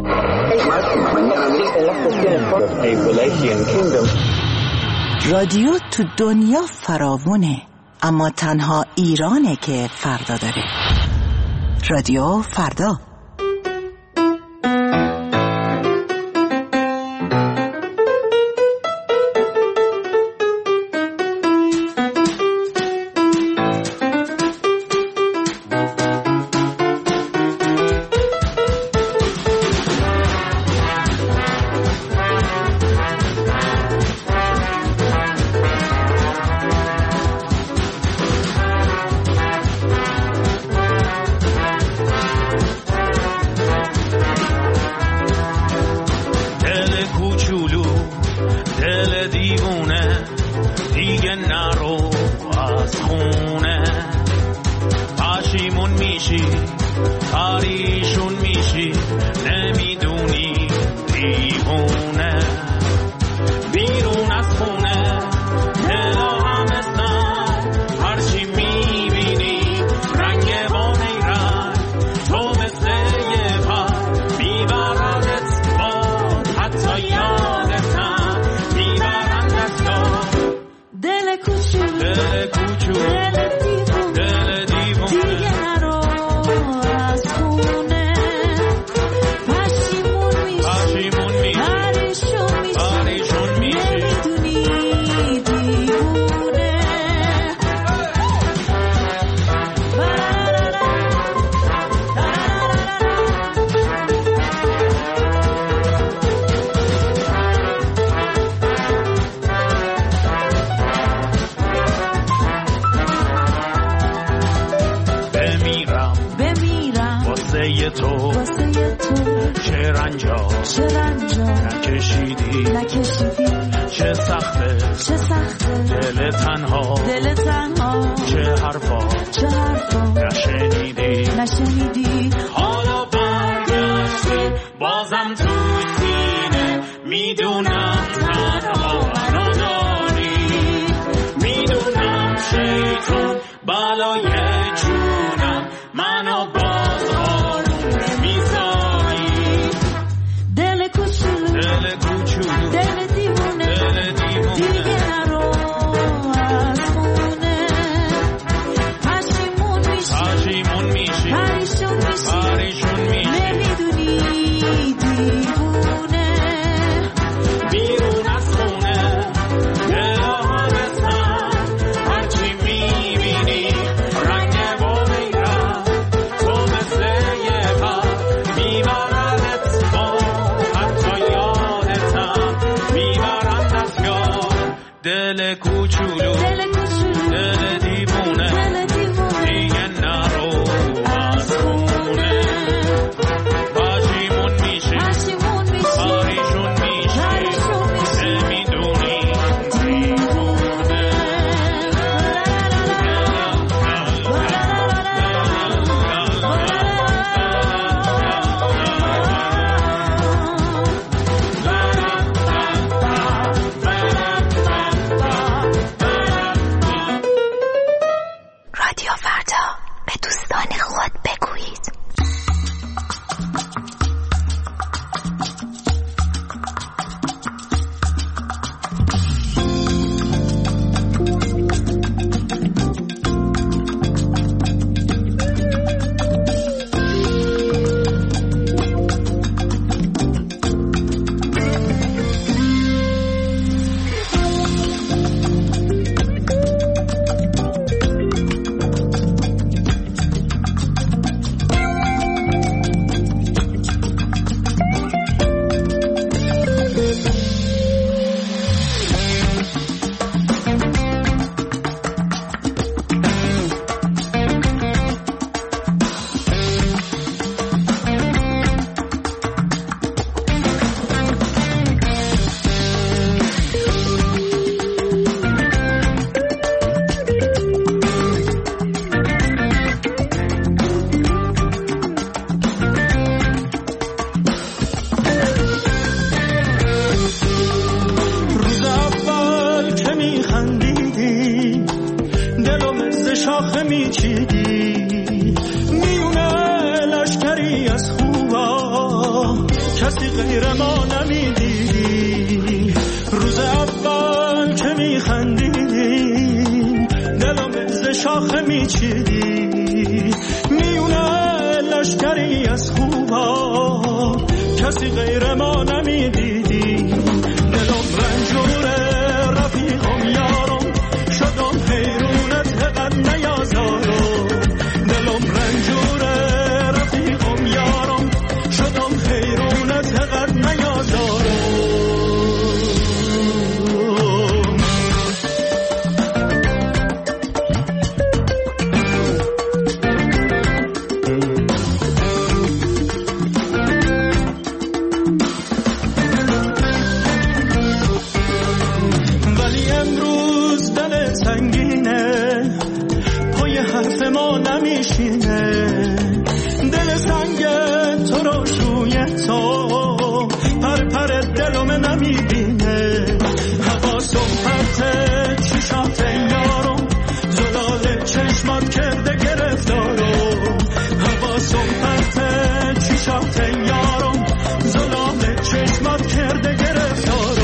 رادیو تو دنیا فراوونه، اما تنها ایرانه که فردا داره. رادیو فردا. رنگ کسی غیر ما نمیدیدی. روز اول که میخندیدیم دلم ز شاخه میچیدی. میونه لشکری از خوبا کسی غیر ما نمیدیدی. دلم رنجوره رفیقم یارم شدم حیرونت حقد نیازارم. دلم رنجوره رفیقم یارم شدم حیرونت حقد نیازارم. دل سنگ تو رو شوی تو پر پر دلم نمیبینه. حواسم پرته چشات یارم زلال چشمات کرده گرفتارم. حواسم پرته چشات یارم زلال چشمات کرده گرفتارم.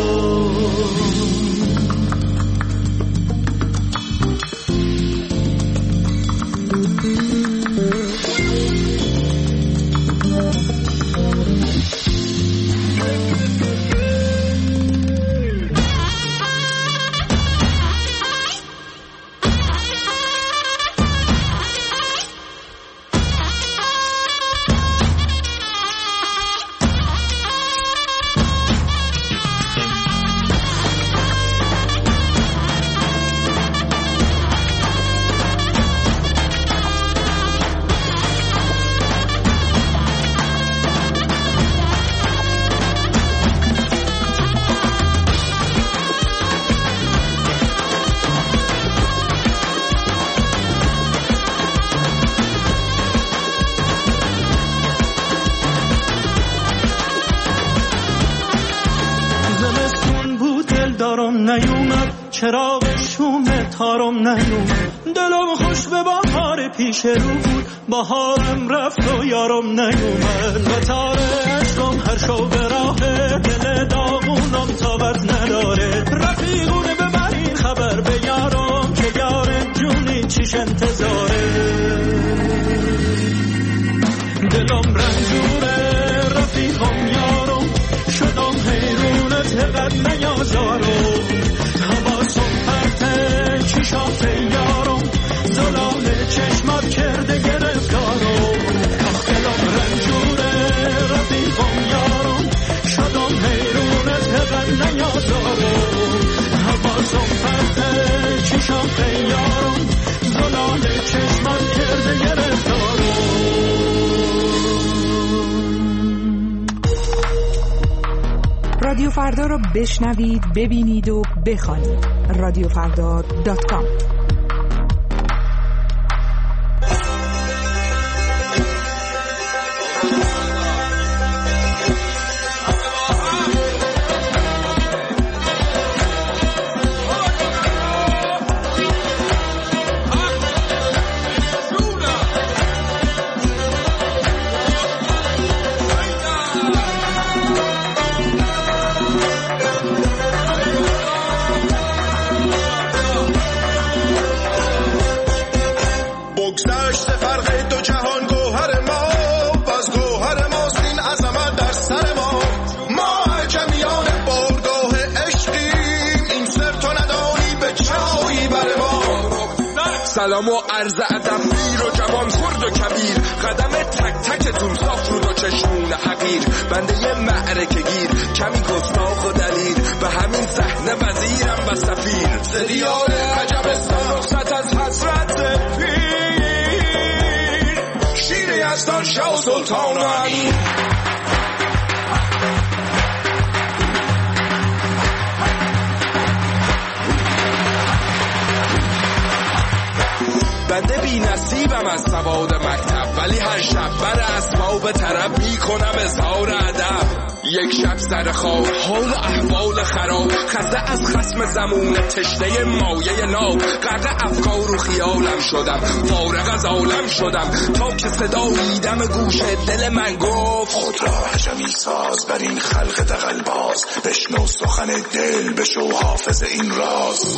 چراغ شوم تارم نیومد. دلم خوش به بهار پیش رو بود بهارم رفت و یارم نیومد. و تاره عشقم هر شو به راه دل داغونم تابت نداره. رفیقونه ببرین خبر به یارم که یارم جونی چیش انتظاره. دلم رنجوره رفیقم یارم شدم حیرونت حقد نیازارم. چشات یارم زلال چشمات کرده گرفتارم. دلم رنجوره رفیقم یارم شدم حیرونت حقد نیازارم. حواسم پرته چشات یارم زلال چشمات کرده گرفتارم. رادیو فردا رو بشنوید، ببینید و بخوانید. radiofrda.com. سلام و عرض ادب پیر و جوان خرد و کبیر. قدم تک تکتون صاف رو دو چشمون حقیر. بنده یه معرکه گیر کمی گستاخ و دلیر. به همین صحنه وزیرم و سفیر. سریال عجبستان رخصت از حسرت پیر. شیر یزدان شاه و سلطان و امیر. بنده بی نصیبم از سواد مکتب ولی هر شب بر اسباب طرب می کنم اظهار ادب. یک شب سر خواب حال احوال خراب، خسته از خصم زمون تشنه مایه ناب، غرق افکار و خیالم شدم، فارغ از عالم شدم، تا که صدایی دم گوش دل من گفت خود را عجمی ساز بر این خلق دغل باز، بشنو سخن دل بشو حافظ این راز.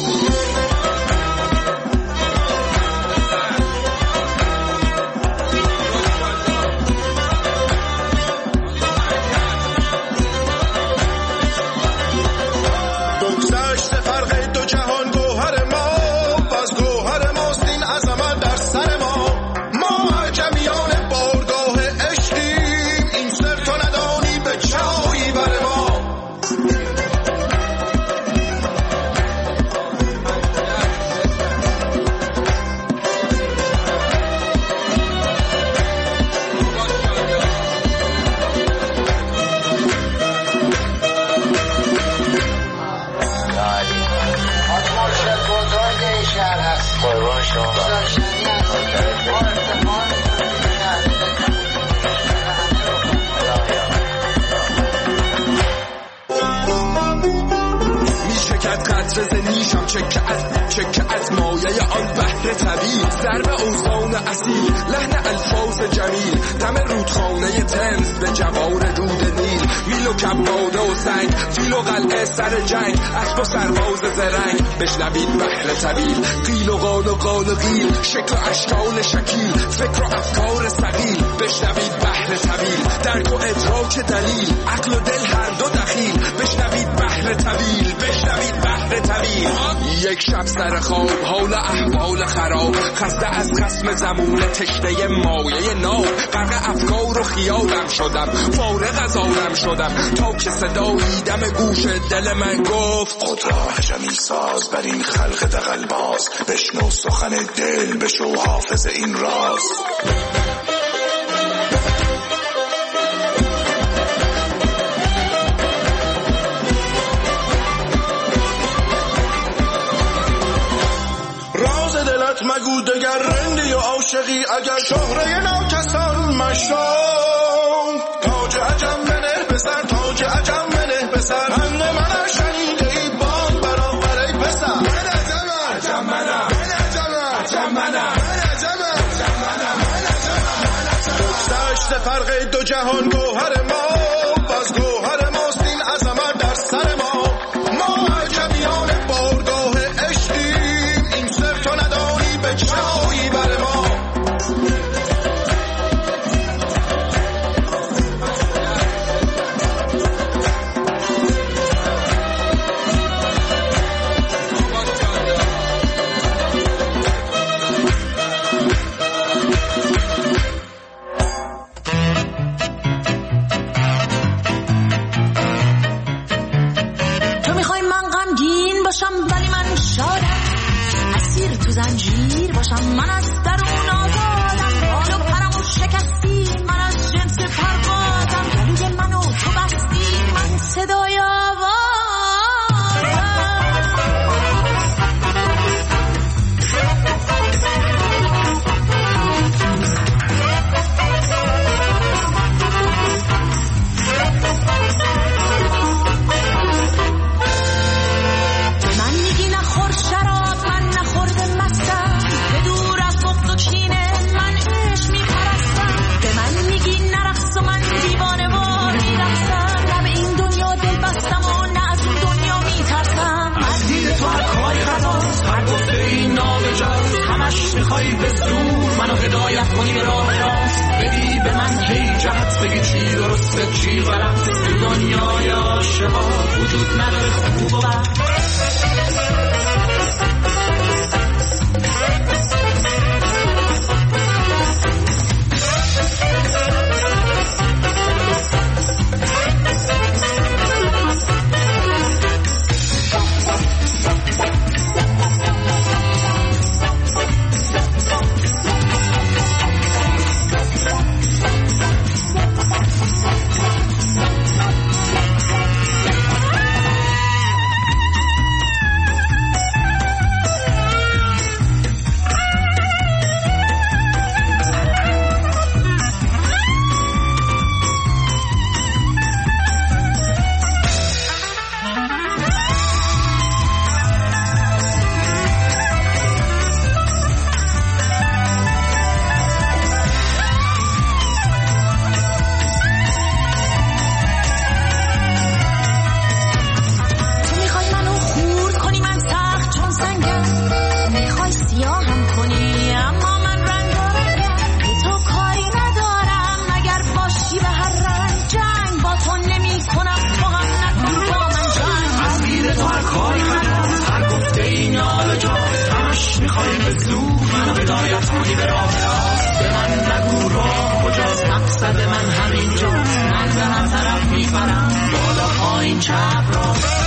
چکه از مایه آن بحر طبیع، ضرب اوزان اصیل، لحن الفاظ جمیل، دم رودخانه تمز به جوار رود نیل، میل و کباده و سنگ، فیل و قلعه سر جنگ، اسب و سرباز زرنگ، بشنوید بحر طویل، قیل و قال و قال و قیل، شکل و اشکال شکیل، فکر و افکار ثقیل، بشنوید بحر طویل، درک و ادراک دلیل، عقل و دل هر دو دخیل، بشنوید بحر طویل، بشنوید بحر طویل. یک شب سر خواب حال احوال خراب، خسته از خصم زمون تشنه مایه ناب، غرق افکار و خیالم شدم، فارغ از عالم شدم، تا که صدایی دم گوش دل من گفت خود را عجمی ساز بر این خلق دغل باز، بشنو سخن دل بشو حافظ این راز. مگو دگر رندی و عاشقی اگر شهره ناکسان مشتاق، تاج عجم بنه بسر، تاج عجم بنه بسر، پند من شنیده ای باد برابر ای پسر، من عجمم عجم منم، من عجمم عجم منم، من عجمم عجم منم، من عجمم بگذشت فرق دو جهان گوهر ما، باز گوهر ماست این عظمت در سر ما، ما عجمیان بارگاه عشقیم، این سر تو نداری به چایی بر ما. تو میخوای من غمگین باشم ولی من شادم، اسیر تو زنجیر باشم من از درون آزادم، حال و پرمو شکستی من از جنس پروازم، گلوی منو تو بستی من صدای آوازم. من میگی نخور شراب من نخورده مستم، به دور از بغض و کینه من عشق میپرستم، به من میگی نرقص و من دیوانه و میرقصم، نه به این دنیا دل بستم و نه از اون دنیا میترسم، از دید تو هر کاری خطاست، هر گفته این نابجاست، همش میخوای به زور منو هدایت کنی به راه راست، بدی به من کی جهت بگی چی درسته چی غلط، تو دنیای عاشقا وجود نداره خوب و بد. کنی به راه راست. به من نگو راه کجاست، مقصد من همینجاست. من به هر طرف میپرم، بالا پایین چپ راست.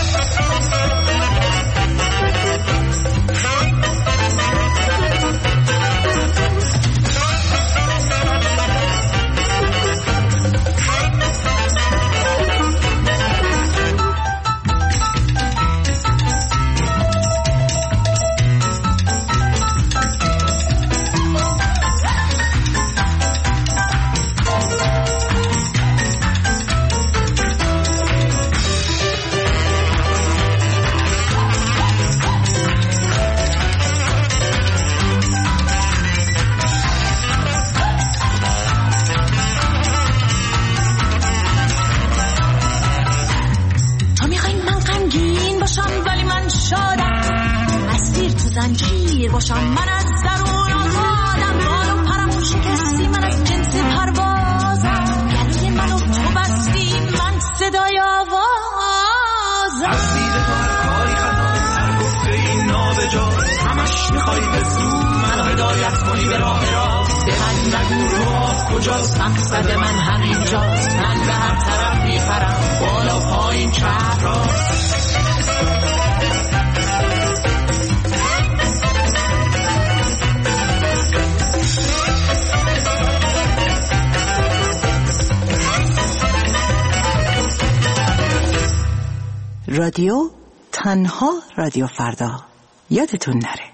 باشم من از درون آزادم، بالو پرمون شکستی من از جنس پروازم، گلوی منو تو بستی من صدای آوازم. از دید تو هر کاری خطاست، هر گفته این نابجاست. همش میخوای به زور من هدایت کنی به راه راست. به من نگو راه کجاست، مقصد من همینجاست. من به هر طرف میپرم، بالا پایین چپ راست. رادیو تنها رادیو فردا، یادتون نره.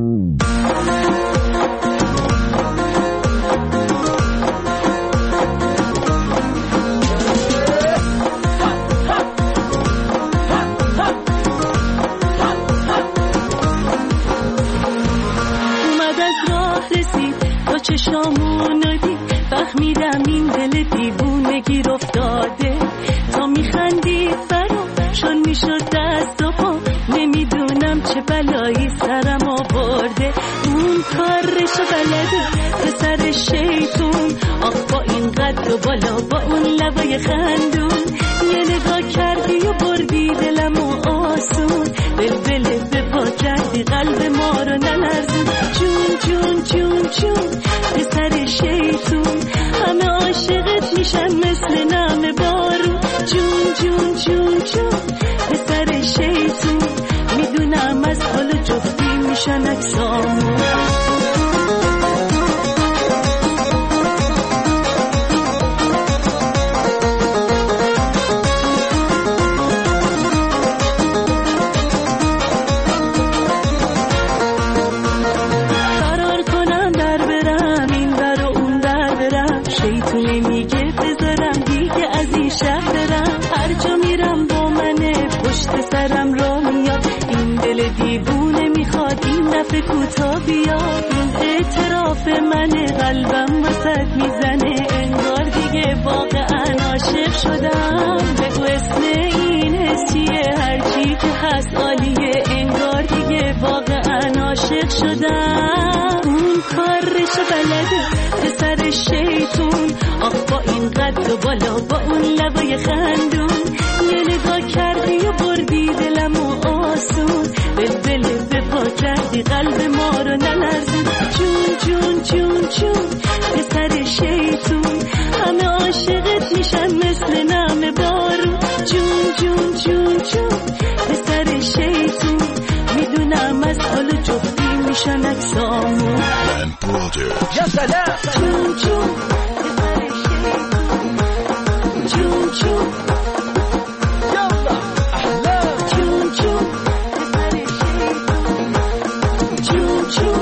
اومد از راه رسید با چشامون دید، فهمیدم این دل دیوونگی افتاده. تا میخندید چون میشد دست و پا، نمیدونم چه بلایی سرم آورده. اون کارشو بلده پسر شیطون، آخ با این قد و بالا با اون لبای خندون. یه نگاه کردی و بردی دلمو آسون، بلبله به پا کردی قلب ما رو نلرزون. جون جون جون جون پسر شیطون، همه عاشقت میشن مثل نم بارون. جون جون جون جون پسر شیطون، میدونم از حال جفتی میشن اکسامون. قرار کنم در برم این در و اون در برم، شیطونه میگه بذارم دیگه از این شهر برم. هر جا میرم با منه پشت سرم را میاد، این دل دیوونه میخواد این دفعه کوتا بیاد. این اعتراف منه قلبم وسط میزنه، انگار دیگه واقعا عاشق شدم. بگو اسم این حس چیه، هرچی که هست عالیه، انگار دیگه واقعا عاشق شدم. اون کارشو بلده پسر شیطون، آخ با این قد و بالا با اون لبای خندون. یه نگاه کردی و بردی دلمو آسون، بلبله به پا کردی قلب ما رو نلرزون. جون جون جون جون پسر شیطون، همه عاشقت میشن مثل نم بارون. جون جون جون جون پسر شیطون، میدونم از حال جفتی میشن اکسامون. یا سلام جون جون پسر شیطون، جون جون جون جون پسر شیطون، جون جون.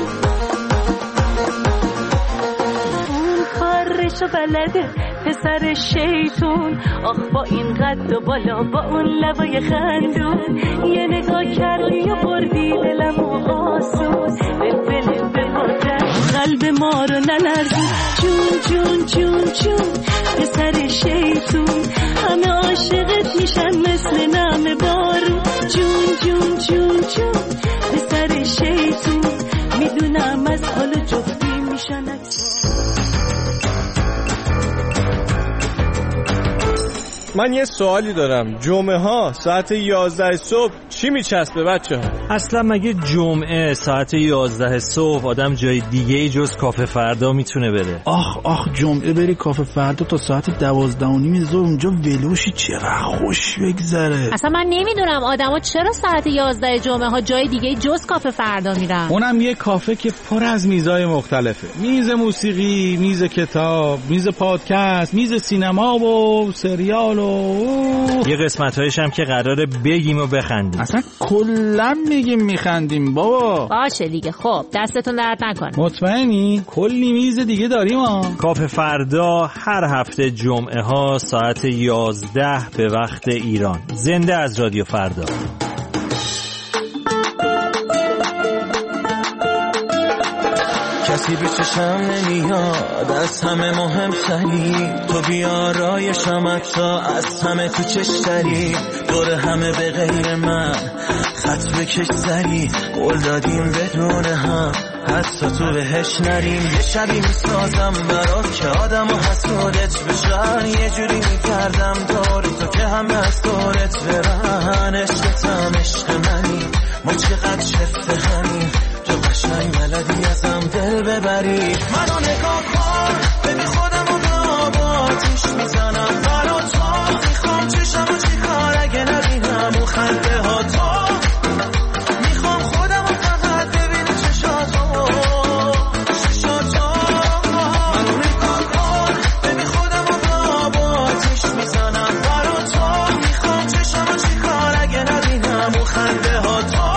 اون کارشو بلده پسر شیطون، آخ با این قد و بالا با اون لبای خندون. یه نگاه کردی و بردی دلمو آسون، بلبله به پا کرد قلب ما رو نلرزون. جون جون جون جون پسر شیطون، همه عاشقت میشن مثل نم بارون. جون جون جون جون پسر شیطون، میدونم از حال جفتی میشن اکسامون. من یه سوالی دارم. جمعه ها ساعت 11 صبح چی میچسبه بچه ها؟ اصلا مگه جمعه ساعت 11 صبح آدم جای دیگه جز کافه فردا میتونه بره؟ آخ جمعه بری کافه فردا تا ساعت 12:30 ظهر اونجا ولوشی، چقدر خوش بگذره. اصلا من نمیدونم آدما چرا ساعت 11 جمعه ها جای دیگه جز کافه فردا میرن. اونم یه کافه که پر از میزای مختلفه. میز موسیقی، میز کتاب، میز پادکست، میز سینما و سریال و یه قسمت‌هایش هم که قراره بگیم و بخندیم. اصلا کلا میگیم میخندیم بابا. باشه دیگه، خب دستتون درد نکنه. مطمئنی؟ کلی میز دیگه داریم ها. کافه فردا هر هفته جمعه ها ساعت 11 به وقت ایران. زنده از رادیو فردا. کسی به چشم نمیاد از همه مهم تری، تو بیا رایشم اکتا از همه تو چشتری، دور همه به غیر من خط بکش سری، قول دادیم بدون هم حتی تو بهش نریم. یه شبی میسازم برات که آدم و حسودت بشن، یه جوری میکردم دور تو که همه از دورت برن. عشقتم عشق منی، ما چقدر شفته همین، تو قشنگ بلدی ازم دل ببری. منو نگاه کن ببین خودم و به آتیش میزنم برا تو، میخوام چشم و چی کار اگه نبینم اون خنده ها تو، میخوام خودم و فقط ببینی چشاتو. منو نگاه کن ببین خودم و به آتیش میزنم برا تو، میخوام چشم و چی کار اگه نبینم اون خنده ها تو.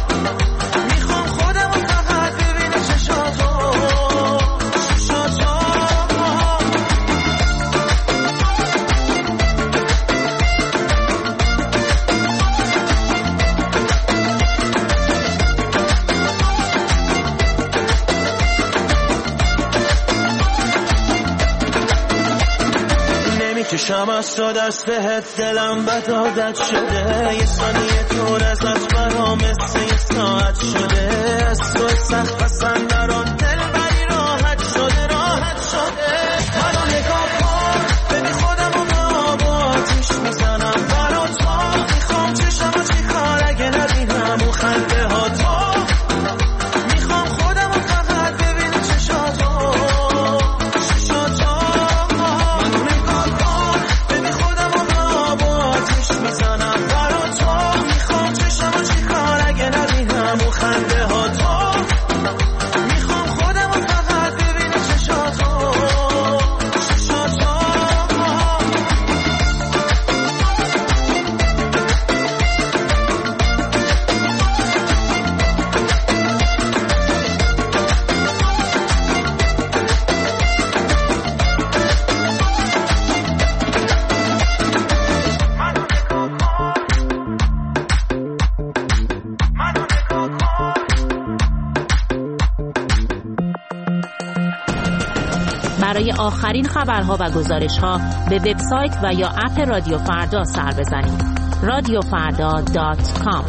کشم از تو دست بهت، دلم بد عادت شده، یه ثانیه دور ازت برام مثل یه ساعت شده. از تو سخت پسند دران دل بری راحت شده، راحت شده. منو نگاه کن ببین خودم و به آتیش میزنم برا تو، میخوام چشم و چی کار اگه نبینم اون خنده ها تو، میخوام خودم و فقط ببینم چشاتو. برای آخرین خبرها و گزارش‌ها به وبسایت و یا اپ رادیو فردا سر بزنید. radiofarda.com.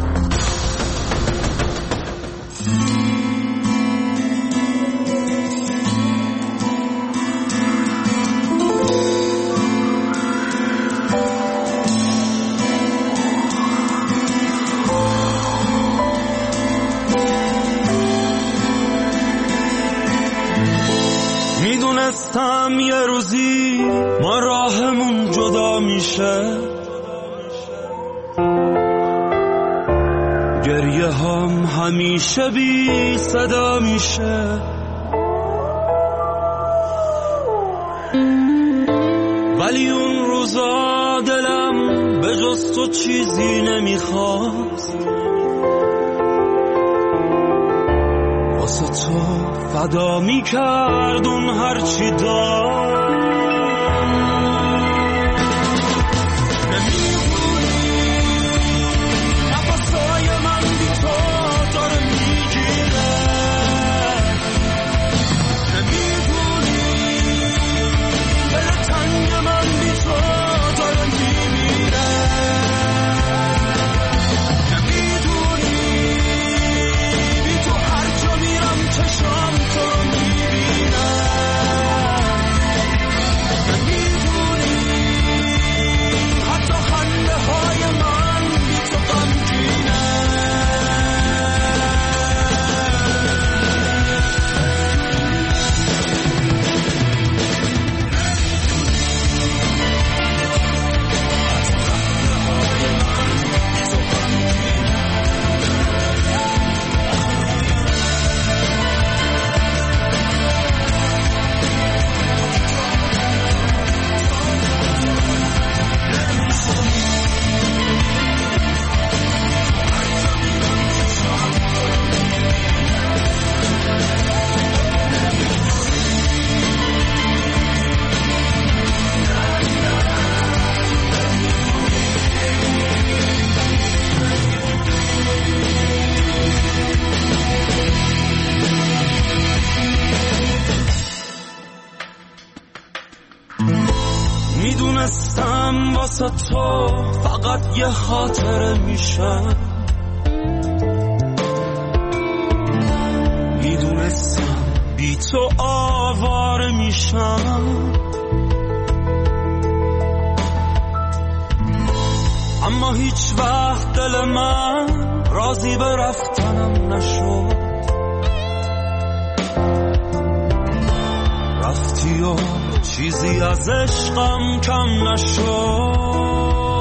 میدونستم یه روزی ما راهمون جدا میشه، گریه هم همیشه بی صدا میشه، ولی اون روزا دلم به جز تو چیزی نمیخواست، واسه تو فدا میکرد اون هرچی داشت. من واسه تو فقط یه خاطره میشم. میدونستم بی تو آواره میشم، اما هیچ وقت دل من راضی به رفتنم نشد. رفتی و چیزی از عشقم کم نشد.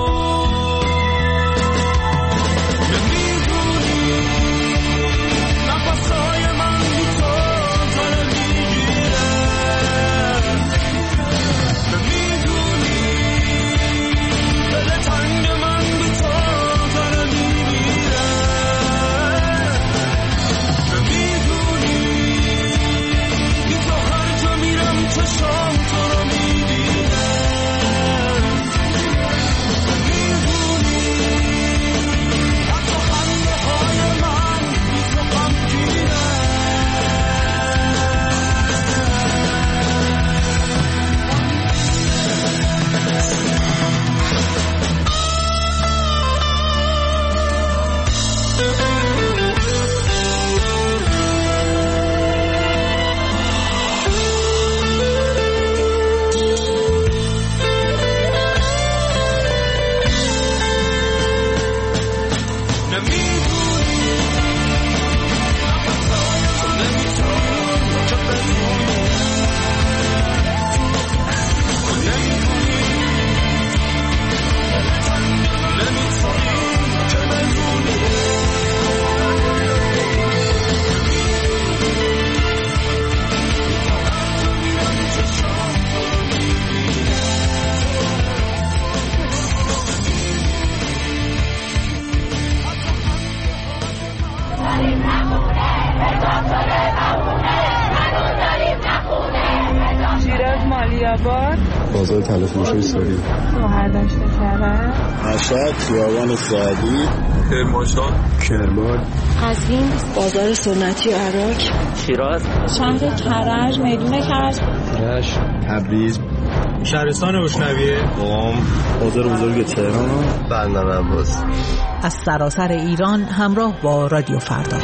بازار تلفروشی سوری، مهردشت کرد، مشهد، خیابان سعدی، کرمانشاه، کرمان، قزوین، بازار سنتی عراق، شیراز، شهر کرج، میدون کرج، رشت، تبریز، شهرستان روشنویه، قم، بازار بزرگ تهران، بندر عباس. از سراسر ایران همراه با رادیو فردا.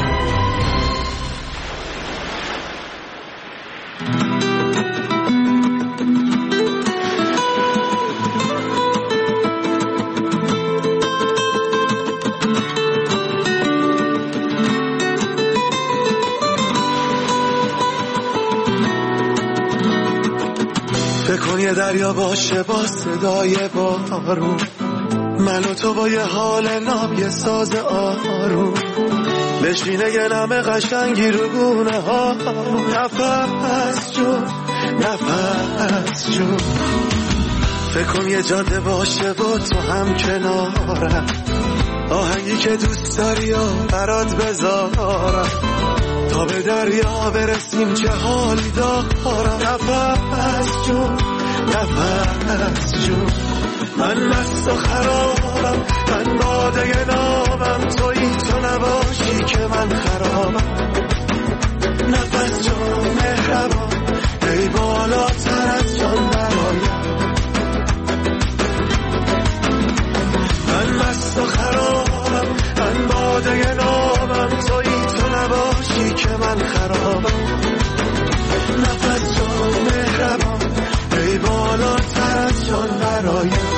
بکن یه دریا باشه با صدای بارون، من و تو با یه حال ناب یه ساز آروم، بشینه یه نم قشنگی رو گونه ها، نفس جون نفس جون. فکر یه جاده باشه با تو هم کنارم، آهنگی که دوست داری و برات بذارم، تا به دریا برسیم چه حالی دارم. نفس جون نفس جون، من مست و خرابم، من باده نامم، تویی تو نباشی که من خرابم. نفس جون مهربان، ای بالاتر از جان برایم، من مست و خرابم، من باده نامم، تویی تو نباشی که من خرابم. نفس جون مهربان، ای بالاتر از جان برایم.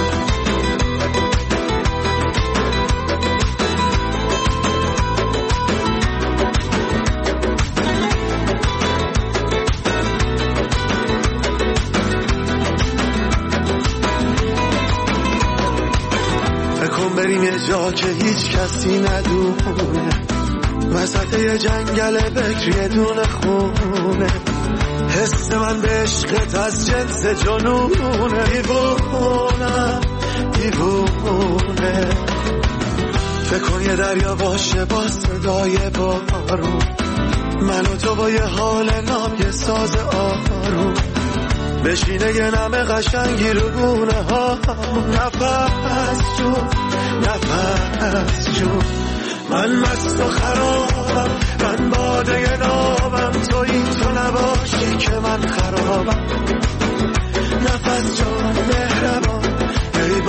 بکن بریم یه جا که هیچ کسی ندونه، وسط یه جنگل بکر یه دونه خونه، حس من به عشقت از جنس جنونه، دیوونه دیوونه. فکر یه دریا باشه با صدای بارون، من و تو با یه حال ناب یه ساز آروم، بشینه یه نم قشنگی رو گونه ها، نفس جون نفس جون. من مست و خرابم، من باده نامم، تویی تو نباشی که من خرابم. نفس جان مهربان، ای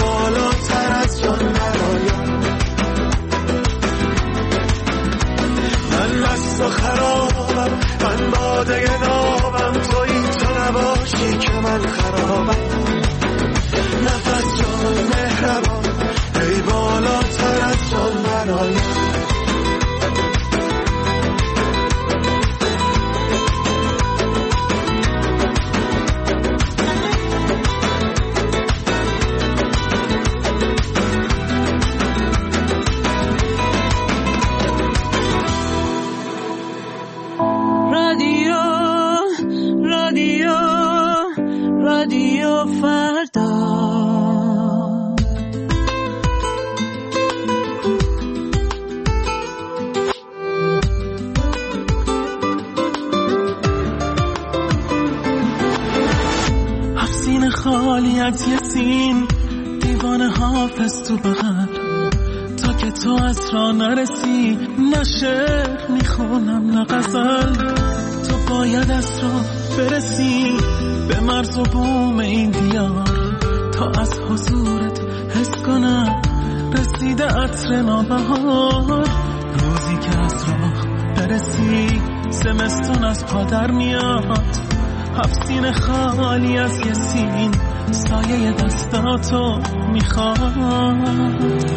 خالی از یه سین، دیوانه حافظ تو بغل، تا که تو از راه نرسی. نه شعر میخونم نه غزل، تو باید از راه برسی به مرز و بوم این دیار، تا از حضورت حس کنم رسیده عطر نوبهار. روزی که از راه برسی زمستون از پا در میاد، 7 سینه خالی از یه سین، سایه دستاتو میخواد.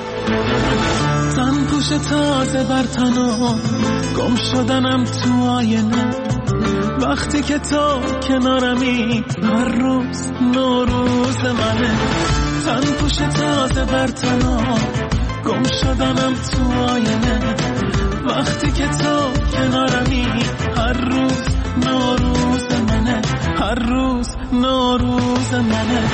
تن پوش تازه بر تنو، گم شدنم تو آینه، وقتی که تو کنارمی هر روز نوروز منه. تن پوش تازه بر تنو، گم شدنم تو آینه، وقتی که تو کنارمی هر روز نوروز منه، هر روز نوروز منه.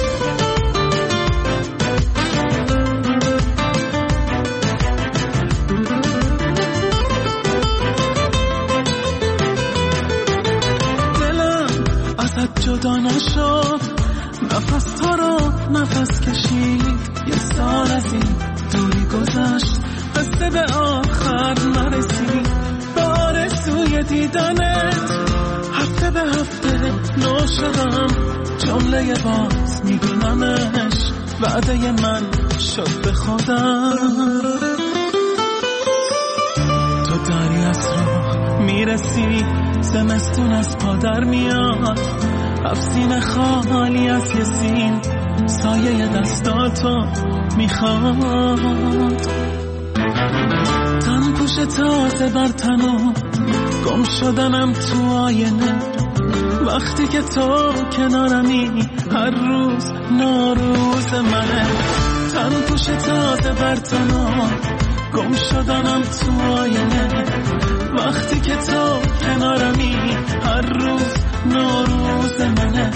دلم ازت جدا نشد، نفس تو رو نفس کشید، یه سال از این دوری گذشت، قصه به آخر نرسید. به آرزوی دیدنت هفته به هفته نو شدم، جمله باز میبینمش، وعده من شد به خودم. تو داری از راه میرسی، زمستون از پا در میاد، 7 سینه خالی از یه سین، سایه دستاتو میخواد. تن پوش تازه بر تنو، گم شدنم تو آینه، وقتی که تو کنارمی هر روز نوروز منه. تن پوش تازه بر تنو، گم شدنم تو آینه، وقتی که تو کنارمی هر روز نوروز منه.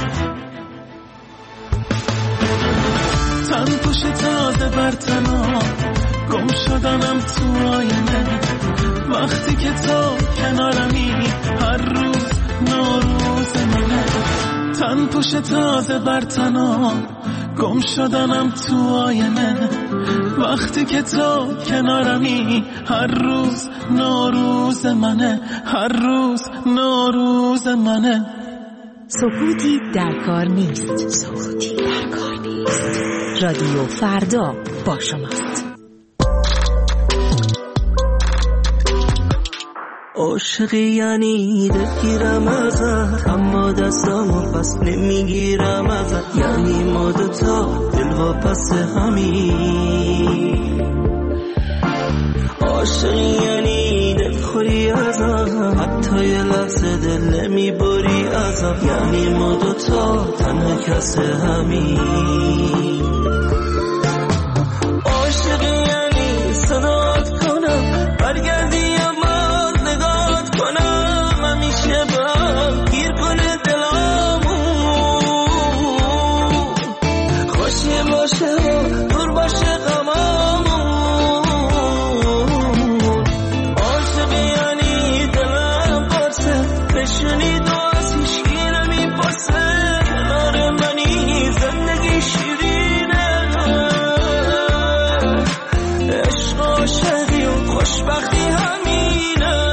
تن پوش تازه بر تنو، گم شدنم تو آینه، وقتی که تو کنارمی هر روز نوروز منه. تن پوش تازه بر تنو، گم شدنم تو آینه، وقتی که تو کنارمی هر روز نوروز منه، هر روز نوروز منه. سکوتی در کار نیست، سکوتی در کار نیست. رادیو فردا با شماست. عاشقی یعنی دلگیرم ازت، اما دستامو پس نمیگیرم ازت، یعنی ما دوتا دل و پس همین. عاشقی یعنی دلخوری ازم، حتی یه لحظه دل نمیبری ازم، یعنی ما دوتا تنها کس همین. عاشقی یعنی صدات کنم برگردی یا باز نگات کنم، همیشه با گیر کنه دلامو، خوشی باشه و دور باشه غمامو. عاشقی یعنی دلم قرصه، بشونی دو از هیچکی نمیپرسه، کنار منی زندگی شیرینه، عشق و عاشقی و خوشبختی همینه.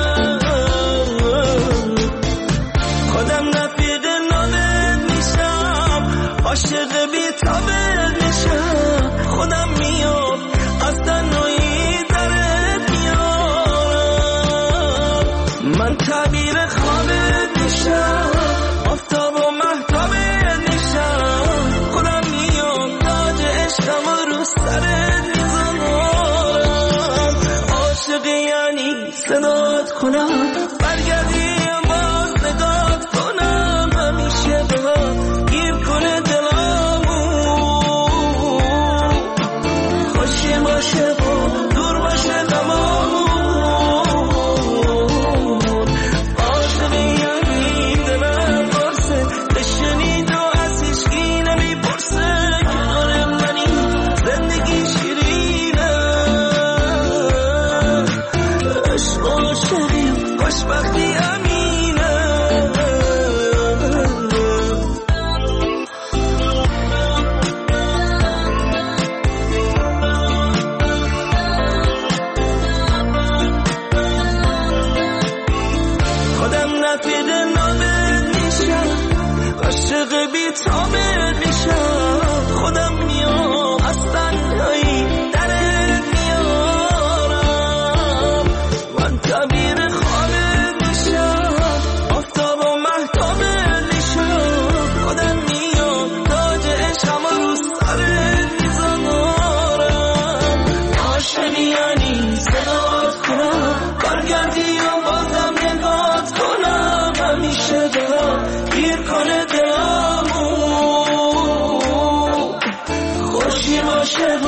خودم رفیق نابد میشم، عاشق بی تابد میشم، خودم میام از تنهایی درت میام. من تعبیر خوابت میشم، آفتاب و مهتابت میشم، خودم میام تاج عشقم رو سرت میذارم. عاشقی یعنی صدات کنم برگردی باز نگات کنم، همیشه با گیر کنه دلامو، خوشی باشه و دور باشه غمامو. عاشقی یعنی دلم قرصه، بشنی دو از هیچکی نمیپرسه، کنار منی زندگی شیرینه، عشق و عاشقی و خوشبختی همین.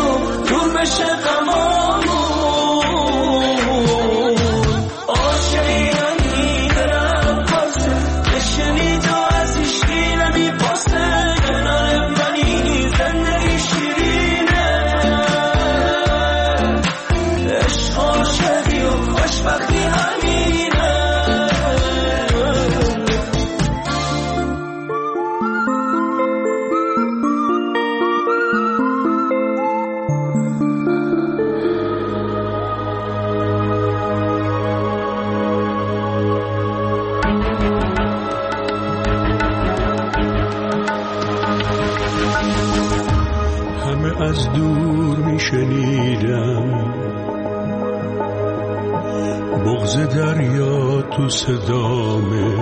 و دور بشه غمامون. عاشقی همین رقاصه بشنید و از ایشکی نمیپاسه، کنار منی زندگی شیرینه. عشق عاشقی و خوشبختی همینه. از دور میشنیدم بغض دریا تو صدامه،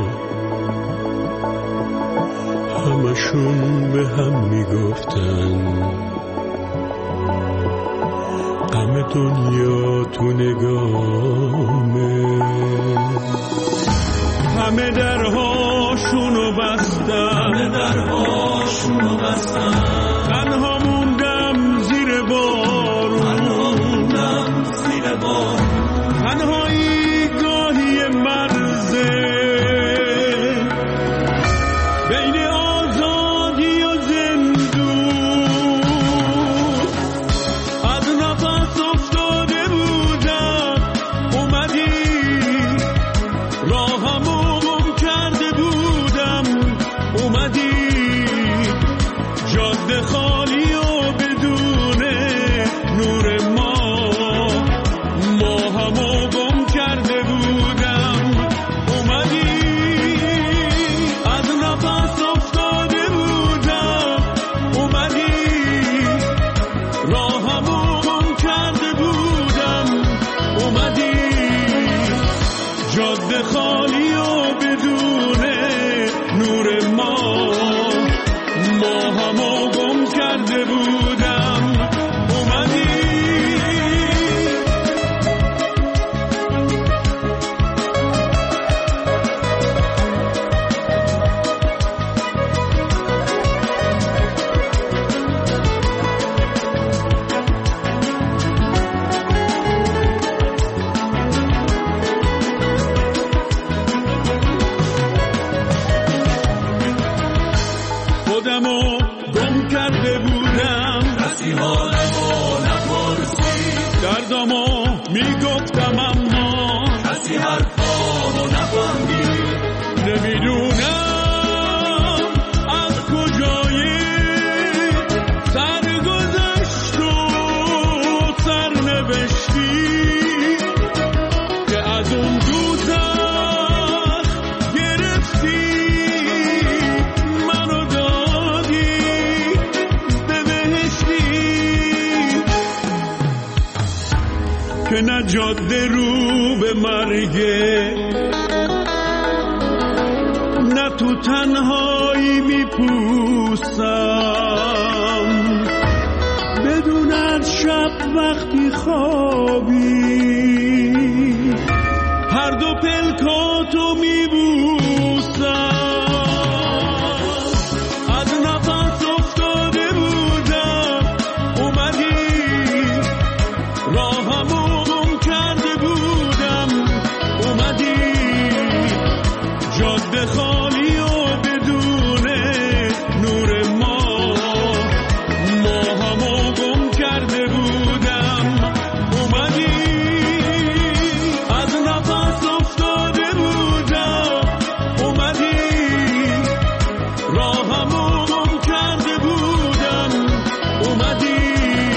همشون به هم میگفتن غم دنیا تو نگامه. همه درهاشونو بستن، تنها موندم زیر بارون، تنهایی گاهی مرزه بین آزادی و زندون. از نفس افتاده بودم اومدی، راهمو گم کرده بودم اومدی، جاده خالی و بدون نور ما همو گم کرده بودم اومدی. از نفس افتاده بودم اومدی، راهمو گم کرده بودم اومدی، جاده خالی و بدون نور ما همو گم کرده بودم اومدی. خودمو گم کرده بودم، کسی حالمو نپرسید، دردمو میگفتم اما کسی حرفامو نفهمید. نمیدونم از کجای سرگذشت و سرنوشتی که از اون دوزخ گرفتی منو دادی به بهشتی، که نه جاده رو به مرگه نه تو تنهایی میپوسم، بدون از شب وقتی خوابی هر دو پلکاتو میبوسم. از نفس افتاده بودم اومدی، راهمو گم کرده بودم اومدی، جاده خالی و بدون نور ما همو گم کرده بودم اومدی. از نفس افتاده بودم اومدی، راهمو گم کرده بودم اومدی،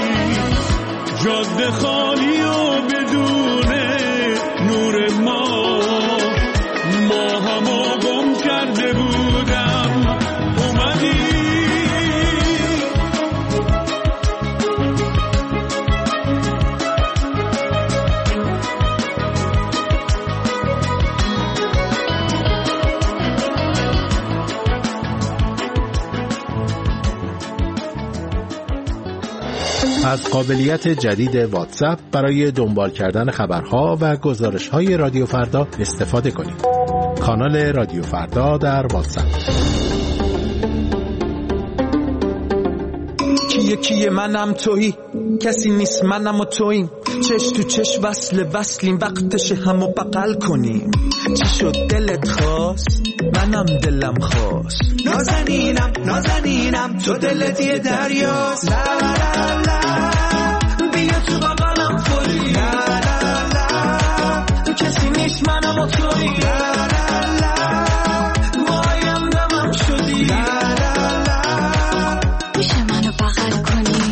جاده خالی و بدون نور ما همو گم کرده بودم اومدی. از قابلیت جدید واتساپ برای دنبال کردن خبرها و گزارش‌های رادیو فردا استفاده کنید. کانال رادیو فردا در واتساپ. یکی یکی منم تویی، کسی نیست منم و توییم، چش تو چش وصلیم، وقتش همو بغل کنیم. چی شد دلت خواست؟ منم دلم خواست. نازنینم تو دلت یه دریاست. لا لا لا بیا تو بغلم فوری. لا لا لا کسی نیست منم و تویی. لا لا لا وایم دمم شدی. لا لا لا میشه منو بغل کنی؟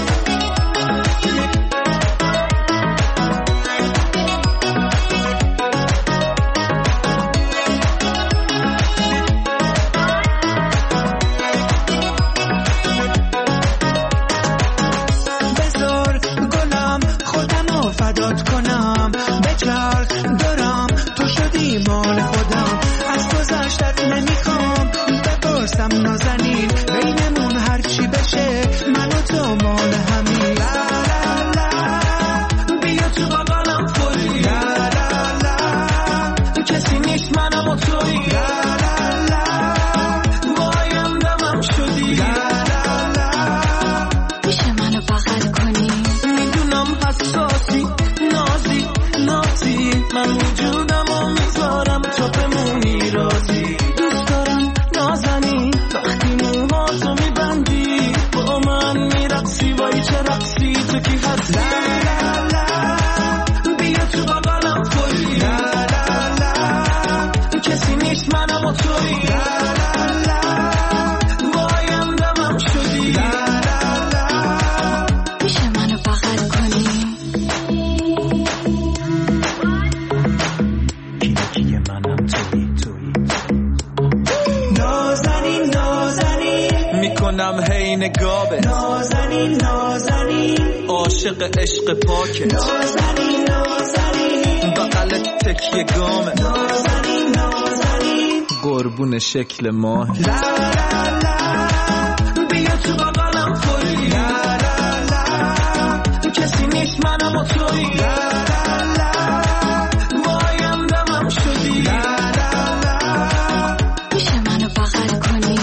نازنین بینمون هرچی بشه من و تو مال همین. لا لا لا بیا تو بغلم فوری. لا لا لا کسی نیست منم و تویی. لا لا لا وایم دمم شدی. لا لا لا میشه منو بغل کنی؟ میدونم حساسی نازی من وجودم و میذارم تو بمونی راضی. دوست دارم نازنین وقتی موهاتو میبندی با من میرقصی. وای چه رقصی تو کی هستی. لا لا لا بیا تو بغلم فوری. لا لا لا کسی نیست منم و تویی. لا لا لا وایم دمم شدی. لا لا لا میشه منو بغل کنی؟ کیه منم تویی. نازنین میکنم هی نگابت. نازنین عاشق عشق پاکت. نازنین بغلت تکیه گامت. نازنین قربون شکل ماه. لا لا لا بیا تو بغلم فوری. لا لا لا کسی نیست منم و تویی. لا لا لا وایم دمم شدی. لا لا لا میشه منو بغل کنی؟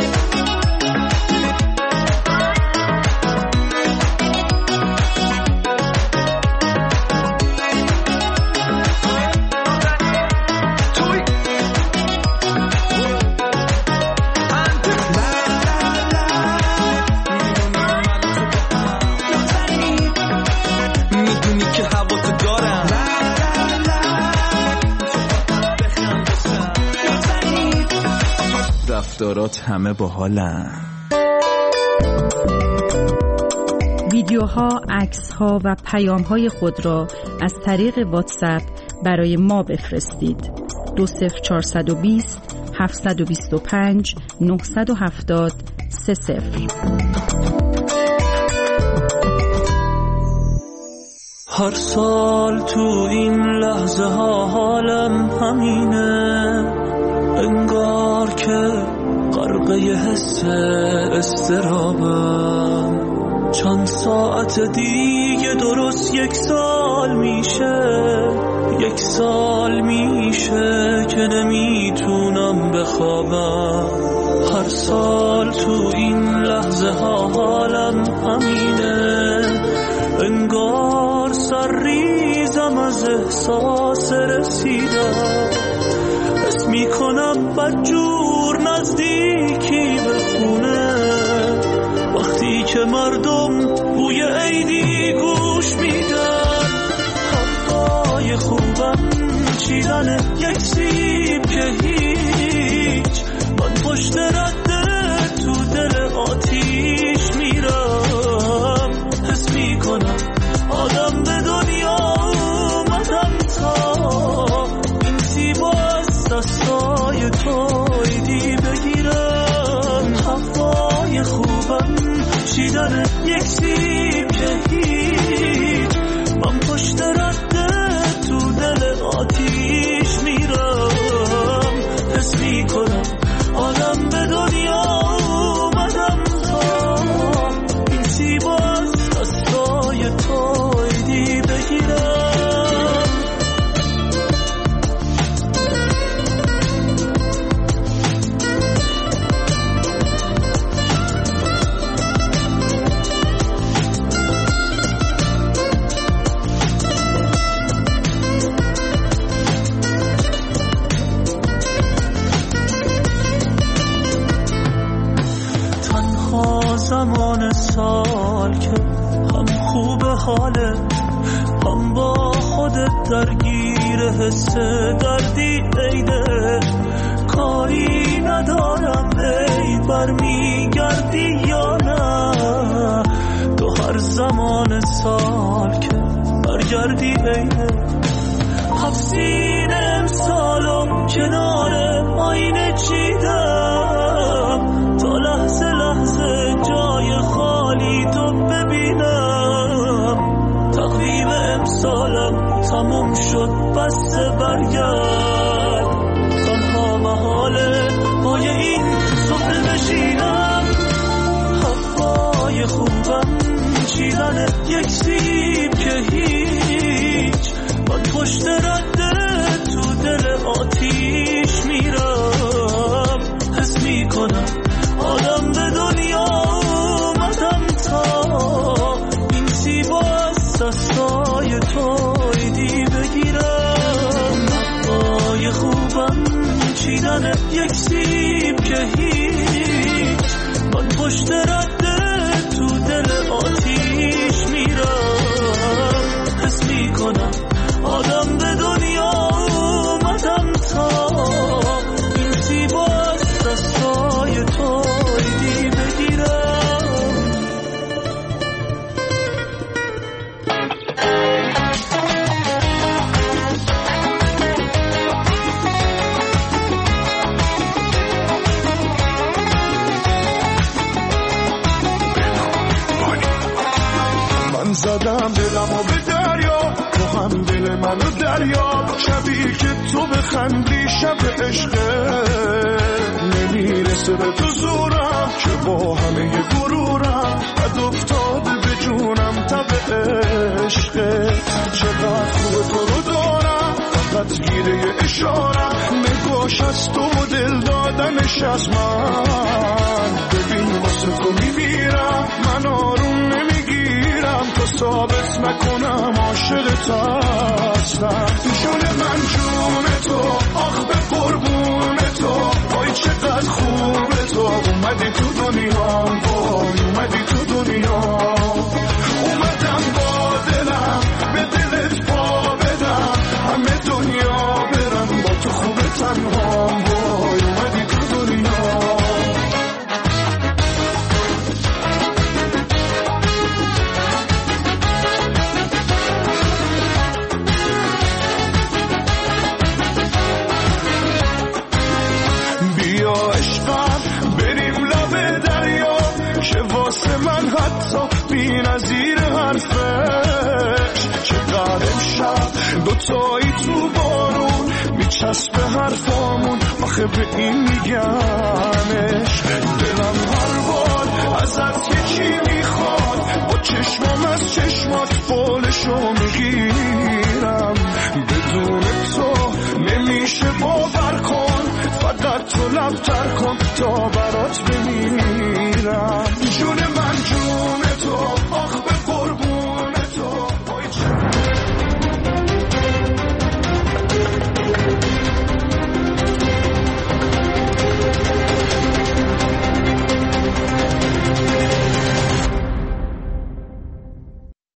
میدونی که هوا تو دارم. رفتارات همه باحالن. ویدیوها، عکس‌ها و پیام‌های خود را از طریق واتساپ برای ما بفرستید. 20420 725 970 30. هر سال تو این لحظه ها حالم همینه، انگار که غرقه حس استرابم. چند ساعت دیگه درست 1 سال میشه که نمیتونم بخوابم. هر سال تو این لحظه ها حالم همینه، انگار سرریزم از احساس رسیدم. حس میکنم بدجور نزدیکی به خونه، وقتی که مردم بوی عیدی گوش میدن. هوای خوبم چیدن 1 سیب که هیچ، من پشت رده تو دل آتیش میرم. حس میکنم آدم به دنیا اومدم تا این سیبا از دستای تو ایدی بگیرم. هوای خوبم چیدن 1 سیب که هیچ، من پشت رده تو دل آتیش میرم. حس میکنم آدم به دنیا اومدم تا این سیبا از دستای تو ایدی بگیرم. هم خوب حاله، هم با خودت درگیر حس دردی عیده. کاری ندارم ای برمیگردی یا نه، تو هر زمان سال که برگردی عیده. حفظین امسالم کنار آینه چیدم تا لحظه لحظه جای خالی تو ببینم. تقویم امسالم تموم شد بسته برگرد، تنها محاله پای این سفره بشینم. هوای خوبم چیدن یک سیب که هیچ، من پشت رده تو دل آتیش میرم. حس میکنم آدم به دنیا اومدم تا این سیبا از دستای تو ایدی بگیرم. هوای خوبم چیدن یک سیب که هیچ، من پشت رده تو دل آتیش میرم. حس میکنم آدم به دنیا اومدم تا این سیبا از دستای تو ایدی بگیرم. من زدم دلم و به دریا، تو هم دل منو دریا. شبی که تو بخندی شب عشقه، نمیرسه به تو زورم که با همه غرورم بد افتاده به جونم تب عشقه. چقدر خوب تو رو دارم فقط گیره اشارم، نگاش از تو و دل دادنش از من. ببین واسه تو میمیرم، من آروم نمیگیرم تا ثابت نکنم عاشقت هستم. جون من جون تو، آخ به قربون تو، وای چقدر خوبه تو. اومدی تو دنیا، وای اومدی تو دنیا. اومدم با دلم به دلت پا بدم، همه دنیا برم با تو خوبه تنها. وای اومدی تو دنیا. بیا عشقم بریم لب دریا، که واسه من حتی بی نظیر حرفش. چقدر امشب دوتایی تو بارون میچسبه حرفامون، آخه به این میگمش. دلم هر بار ازت یکی میخواد، با چشمم از چشمات فالشو میگیرم. بدون تو نمیشه باور کن، فقط تو لبتر کن تا برات